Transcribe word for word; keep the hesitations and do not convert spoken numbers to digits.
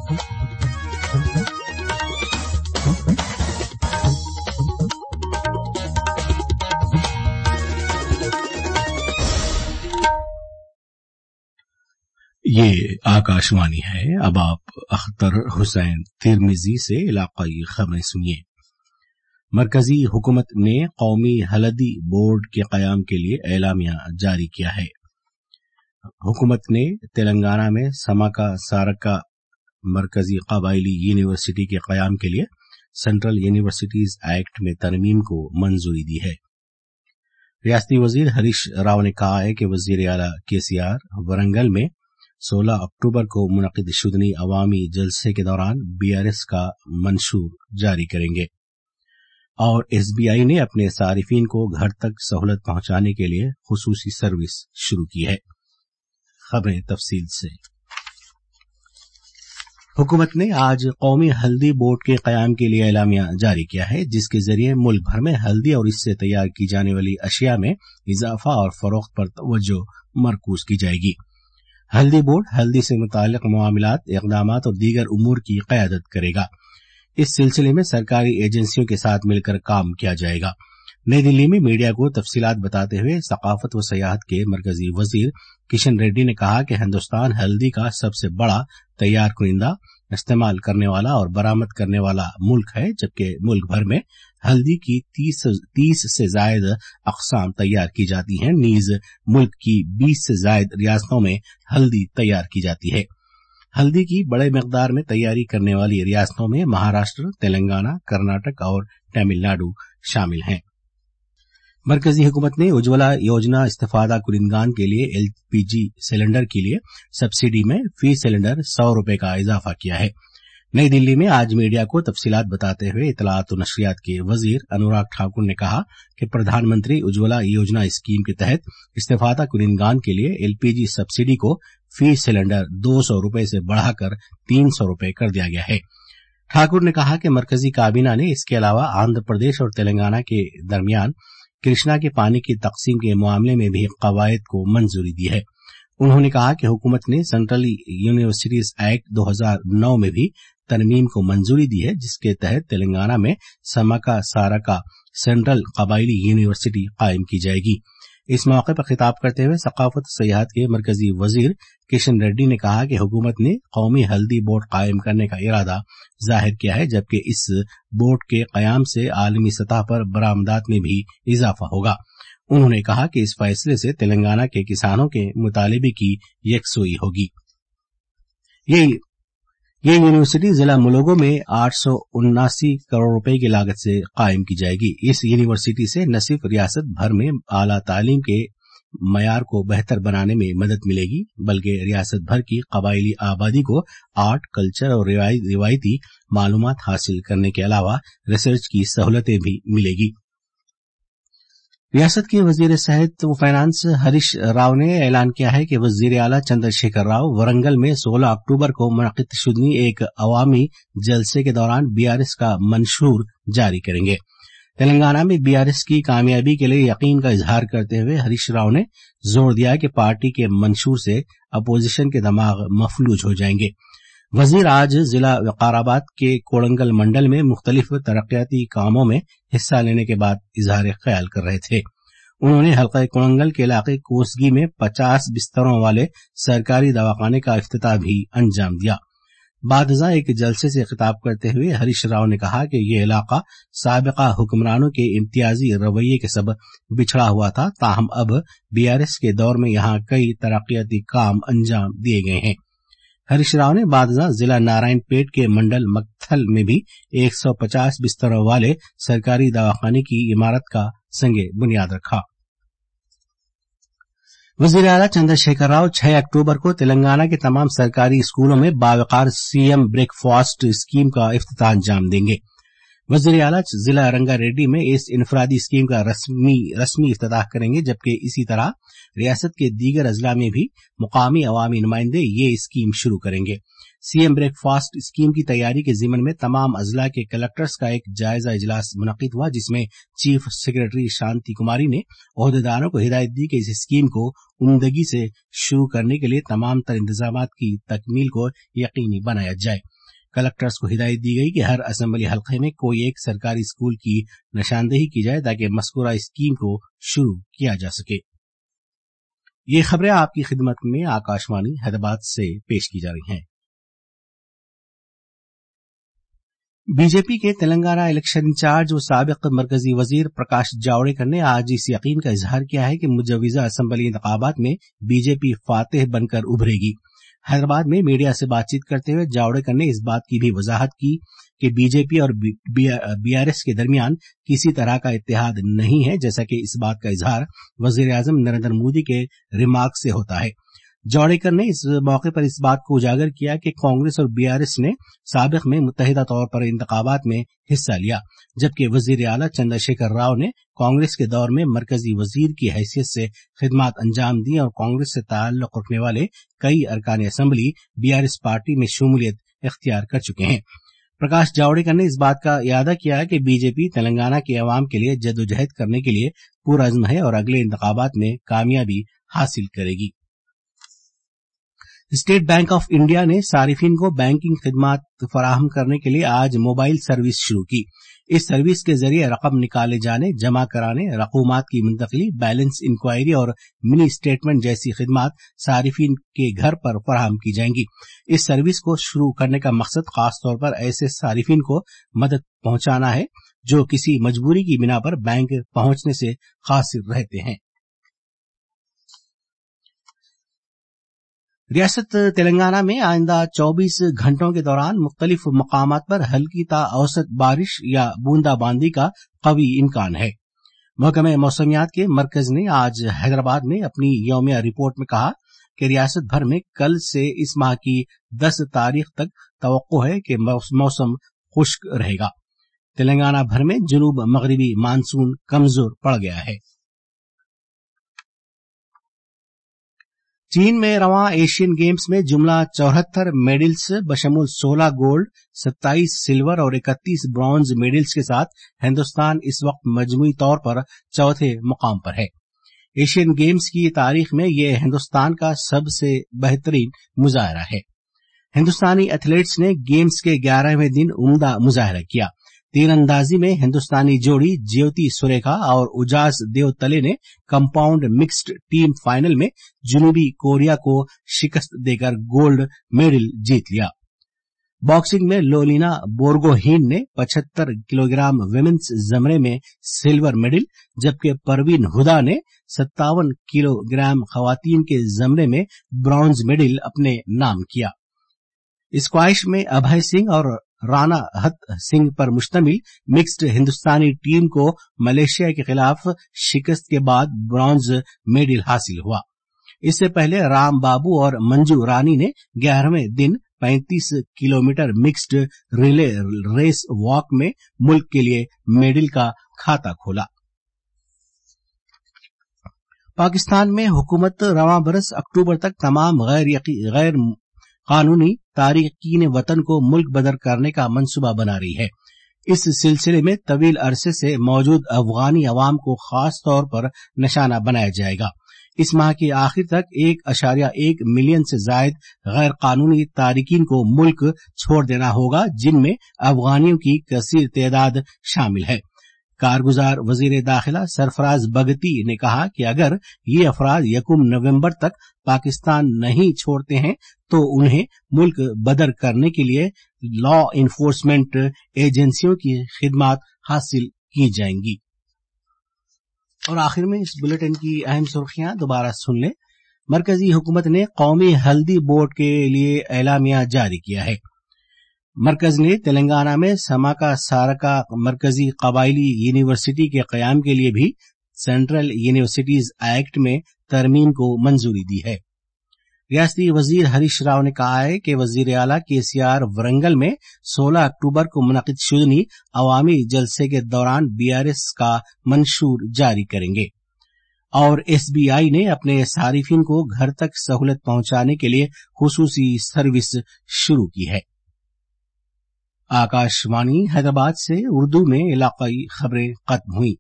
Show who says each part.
Speaker 1: یہ آکاشوانی ہے۔ اب آپ اختر حسین ترمذی سے علاقائی خبریں سنیے۔ مرکزی حکومت نے قومی ہلدی بورڈ کے قیام کے لیے اعلامیہ جاری کیا ہے۔ حکومت نے تلنگانہ میں سماکا سارکا مرکزی قبائلی یونیورسٹی کے قیام کے لیے سینٹرل یونیورسٹیز ایکٹ میں ترمیم کو منظوری دی ہے۔ ریاستی وزیر ہریش راؤ نے کہا ہے کہ وزیر اعلیٰ کے سی آر ورنگل میں سولہ اکتوبر کو منعقد شدنی عوامی جلسے کے دوران بی آر ایس کا منشور جاری کریں گے، اور ایس بی آئی نے اپنے صارفین کو گھر تک سہولت پہنچانے کے لیے خصوصی سروس شروع کی ہے۔ خبریں تفصیل سے۔ حکومت نے آج قومی ہلدی بورڈ کے قیام کے لیے اعلامیہ جاری کیا ہے، جس کے ذریعے ملک بھر میں ہلدی اور اس سے تیار کی جانے والی اشیاء میں اضافہ اور فروخت پر توجہ مرکوز کی جائے گی۔ ہلدی بورڈ ہلدی سے متعلق معاملات، اقدامات اور دیگر امور کی قیادت کرے گا۔ اس سلسلے میں سرکاری ایجنسیوں کے ساتھ مل کر کام کیا جائے گا۔ نئی دلی میں میڈیا کو تفصیلات بتاتے ہوئے ثقافت و سیاحت کے مرکزی وزیر کشن ریڈی نے کہا کہ ہندوستان ہلدی کا سب سے بڑا تیار کنندہ، استعمال کرنے والا اور برآمد کرنے والا ملک ہے، جبکہ ملک بھر میں ہلدی کی تیس تیس سے زائد اقسام تیار کی جاتی ہیں، نیز ملک کی بیس سے زائد ریاستوں میں ہلدی تیار کی جاتی ہے۔ ہلدی کی بڑے مقدار میں تیاری کرنے والی ریاستوں میں مہاراشٹر، تلنگانہ، کرناٹک اور تمل ناڈو شامل ہیں۔ مرکزی حکومت نے اجولا یوجنا استفادہ کنندگان کے لیے ایل پی جی سلنڈر کے لیے سبسڈی میں فی سلنڈر سو روپے کا اضافہ کیا ہے۔ نئی دلی میں آج میڈیا کو تفصیلات بتاتے ہوئے اطلاعات و نشریات کے وزیر انوراگ ٹھاکر نے کہا کہ پردھان منتری اجولا یوجنا اسکیم کے تحت استفادہ کنندگان کے لیے ایل پی جی سبسڈی کو فی سلنڈر دو سو روپے سے بڑھا کر تین سو روپے کر دیا گیا ہے۔ ٹھاکر نے کہا کہ مرکزی کابینہ نے اس کے علاوہ آندھرا پردیش اور تلنگانہ کے درمیان کرشنا کے پانی کی تقسیم کے معاملے میں بھی قواعد کو منظوری دی ہے۔ انہوں نے کہا کہ حکومت نے سینٹرل یونیورسٹیز ایکٹ دو ہزار نو میں بھی ترمیم کو منظوری دی ہے، جس کے تحت تلنگانہ میں سماکا سارکا سینٹرل قبائلی یونیورسٹی قائم کی جائے گی۔ اس موقع پر خطاب کرتے ہوئے ثقافت سیاحت کے مرکزی وزیر کشن ریڈی نے کہا کہ حکومت نے قومی ہلدی بورڈ قائم کرنے کا ارادہ ظاہر کیا ہے، جبکہ اس بورڈ کے قیام سے عالمی سطح پر برآمدات میں بھی اضافہ ہوگا۔ انہوں نے کہا کہ اس فیصلے سے تلنگانہ کے کسانوں کے مطالبے کی یکسوئی ہوگی۔ یہ یہ یونیورسٹی ضلع ملوگو میں آٹھ سو اناسی کروڑ روپے کی لاگت سے قائم کی جائے گی۔ اس یونیورسٹی سے نہ صرف ریاست بھر میں اعلیٰ تعلیم کے معیار کو بہتر بنانے میں مدد ملے گی، بلکہ ریاست بھر کی قبائلی آبادی کو آرٹ، کلچر اور روایتی معلومات حاصل کرنے کے علاوہ ریسرچ کی سہولتیں بھی ملے گی۔ ریاست کے وزیر صحت و فائنانس ہریش راؤ نے اعلان کیا ہے کہ وزیر اعلیٰ چندر شیکھر راؤ ورنگل میں سولہ اکتوبر کو منعقد شدنی ایک عوامی جلسے کے دوران بی آر ایس کا منشور جاری کریں گے۔ تلنگانہ میں بی آر ایس کی کامیابی کے لیے یقین کا اظہار کرتے ہوئے ہریش راؤ نے زور دیا کہ پارٹی کے منشور سے اپوزیشن کے دماغ مفلوج ہو جائیں گے۔ وزیر آج ضلع وقار آباد کے کوڑنگل منڈل میں مختلف ترقیاتی کاموں میں حصہ لینے کے بعد اظہار خیال کر رہے تھے۔ انہوں نے حلقہ کوڑنگل کے علاقے کوسگی میں پچاس بستروں والے سرکاری دواخانے کا افتتاح بھی انجام دیا۔ بعد ازاں ایک جلسے سے خطاب کرتے ہوئے ہریش راؤ نے کہا کہ یہ علاقہ سابقہ حکمرانوں کے امتیازی رویے کے سبب بچھڑا ہوا تھا، تاہم اب بی آر ایس کے دور میں یہاں کئی ترقیاتی کام انجام دیے گئے ہیں۔ ہریش راؤ نے بعد ازاں ضلع نارائن پیٹ کے منڈل مکتھل میں بھی ایک سو پچاس بستروں والے سرکاری دواخانے کی عمارت کا سنگ بنیاد رکھا۔ وزیر اعلیٰ چندر شیکھر راؤ چھ اکتوبر کو تلنگانہ کے تمام سرکاری اسکولوں میں باوقار C M breakfast scheme کا افتتاح انجام دیں گے۔ وزیر اعلیٰ ضلع رنگا ریڈی میں اس انفرادی اسکیم کا رسمی رسمی افتتاح کریں گے، جبکہ اسی طرح ریاست کے دیگر اضلاع میں بھی مقامی عوامی نمائندے یہ اسکیم شروع کریں گے۔ C M breakfast scheme کی تیاری کے ضمن میں تمام اضلاع کے کلکٹرز کا ایک جائزہ اجلاس منعقد ہوا، جس میں چیف سیکرٹری شانتی کماری نے عہدیداروں کو ہدایت دی کہ اس اسکیم کو عمدگی سے شروع کرنے کے لیے تمام تر انتظامات کی تکمیل کو یقینی بنایا جائے۔ कलेक्टर्स को हिदायत दी गई कि हर असेंबली हलके में कोई एक सरकारी स्कूल की निशानदेही की जाए ताकि मज़कूरा स्कीम को शुरू किया जा सके। ये खबरें आपकी खिदमत में आकाशवाणी हैदराबाद से पेश की जा रही हैं। बीजेपी के तेलंगाना इलेक्शन इंचार्ज और साबिक मरकजी वजीर प्रकाश जावड़ेकर ने आज इस यकीन का इजहार किया है कि मुजव्विजा असेंबली इंतखाबात में बीजेपी फातेह बनकर उभरेगी। हैदराबाद में मीडिया से बातचीत करते हुए जावड़ेकर ने इस बात की भी वजाहत की कि बीजेपी और बीआरएस के दरमियान किसी तरह का इत्तेहाद नहीं है, जैसा कि इस बात का इजहार वजीर आजम नरेंद्र मोदी के रिमार्क से होता है। जावड़ेकर ने इस मौके पर इस बात को उजागर किया कि कांग्रेस और बीआरएस ने साबिक में मुत्तहिदा तौर पर इंतखाबात में हिस्सा लिया, जबकि वजीर आला चंद्रशेखर राव ने कांग्रेस के दौर में मरकजी वजीर की हैसियत से खिदमात अंजाम दी और कांग्रेस से ताल्लुक रखने वाले कई अरकान असेंबली बीआरएस पार्टी में शमूलियत इख्तियार कर चुके हैं। प्रकाश जावड़ेकर ने इस बात का इरादा किया कि बीजेपी तेलंगाना के अवाम के लिए जद्दोजहद करने के लिए पुरअज़्म है और अगले इंतखाबात में कामयाबी हासिल करेगी। स्टेट बैंक ऑफ इंडिया ने सारिफिन को बैंकिंग खिदमात फराहम करने के लिए आज मोबाइल सर्विस शुरू की। इस सर्विस के जरिए रकम निकाले जाने, जमा कराने, रकूमात की मुंतकली, बैलेंस इंक्वायरी और मिनी स्टेटमेंट जैसी खिदमात सारिफिन के घर पर फराहम की जाएंगी। इस सर्विस को शुरू करने का मकसद खासतौर पर ऐसे सारिफिन को मदद पहुंचाना है जो किसी मजबूरी की बिना पर बैंक पहुंचने से कासिर रहते हैं। रियासत तेलंगाना में आइंदा चौबीस घंटों के दौरान मुख्तलिफ मकामात पर हल्की ता औसत बारिश या बूंदाबांदी का कवी इम्कान है। महकमे मौसमियात के मरकज ने आज हैदराबाद में अपनी यौमिया रिपोर्ट में कहा कि रियासत भर में कल से इस माह की दस तारीख तक तवक्को है कि मौसम खुश्क रहेगा। तेलंगाना भर में जुनूब मगरिबी मानसून कमजोर पड़ गया है। चीन में रवां एशियन गेम्स में जुमला चौहत्तर मेडल्स बशमूल सोलह गोल्ड, सत्ताईस सिल्वर और इकतीस ब्रॉन्ज मेडल्स के साथ हिंदुस्तान इस वक्त मजमूई तौर पर चौथे मुकाम पर है। एशियन गेम्स की तारीख में यह हिंदुस्तान का सबसे बेहतरीन मुजाहरा है। हिंदुस्तानी एथलीट्स ने गेम्स के ग्यारहवें दिन उम्दा मुजाहरा किया। तीरंदाजी में हिंदुस्तानी जोड़ी ज्योति सुरेखा और उजास देवतले ने कंपाउंड मिक्स्ड टीम फाइनल में जनूबी कोरिया को शिकस्त देकर गोल्ड मेडल जीत लिया। बॉक्सिंग में लोलिना बोर्गोहीन ने पचहत्तर किलोग्राम विमेन्स जमरे में सिल्वर मेडल, जबकि परवीन हुदा ने सत्तावन किलोग्राम खवातीन के जमरे में ब्रॉन्ज मेडल अपने नाम किया। स्क्वैश में अभय सिंह और राना हत सिंह पर मुश्तमिल मिक्स्ड हिंदुस्तानी टीम को मलेशिया के खिलाफ शिकस्त के बाद ब्रॉन्ज मेडल हासिल हुआ। इससे पहले राम बाबू और मंजू रानी ने ग्यारहवें दिन पैंतीस kilometre mixed relay race walk में मुल्क के लिए मेडल का खाता खोला। पाकिस्तान में हुकूमत रवां बरस अक्टूबर तक तमाम गैर गैर कानूनी तारिकीन वतन को मुल्क बदर करने का मंसूबा बना रही है। इस सिलसिले में तवील अरसे से मौजूद अफगानी अवाम को खास तौर पर निशाना बनाया जाएगा। इस माह के आखिर तक एक अशारिया एक मिलियन से जायद गैर कानूनी तारिकीन को मुल्क छोड़ देना होगा, जिनमें अफगानियों की कसीर तादाद शामिल है। कारगुजार वजीर दाखिला सरफराज बगती ने कहा कि अगर ये अफराद यकुम नवंबर तक पाकिस्तान नहीं छोड़ते हैं तो उन्हें मुल्क बदर करने के लिए लॉ इन्फोर्समेंट एजेंसियों की खिदमात हासिल की जाएंगी। और आखिर में इस बुलेटिन की अहम सुर्खियां दोबारा सुन लें। मरकजी हुकूमत ने कौमी हल्दी बोर्ड के लिए एलामिया जारी किया है। मरकज ने तेलंगाना में समाका सारका मरकजी कबायली यूनिवर्सिटी के कयाम के लिए भी सेंट्रल यूनिवर्सिटीज एक्ट में तरमीम को मंजूरी दी है। रियासती वजीर हरीश राव ने कहा है कि वजीर आला केसीआर वरंगल में सोलह अक्टूबर को मुनक़िद शुदनी अवामी जलसे के दौरान बीआरएस का मंशूर जारी करेंगे। और एसबीआई ने अपने सारिफिन को घर तक सहूलत पहुंचाने के लिए खुसूसी सर्विस शुरू की है। आकाशवाणी हैदराबाद से उर्दू में इलाकाई खबरें खत्म हुई।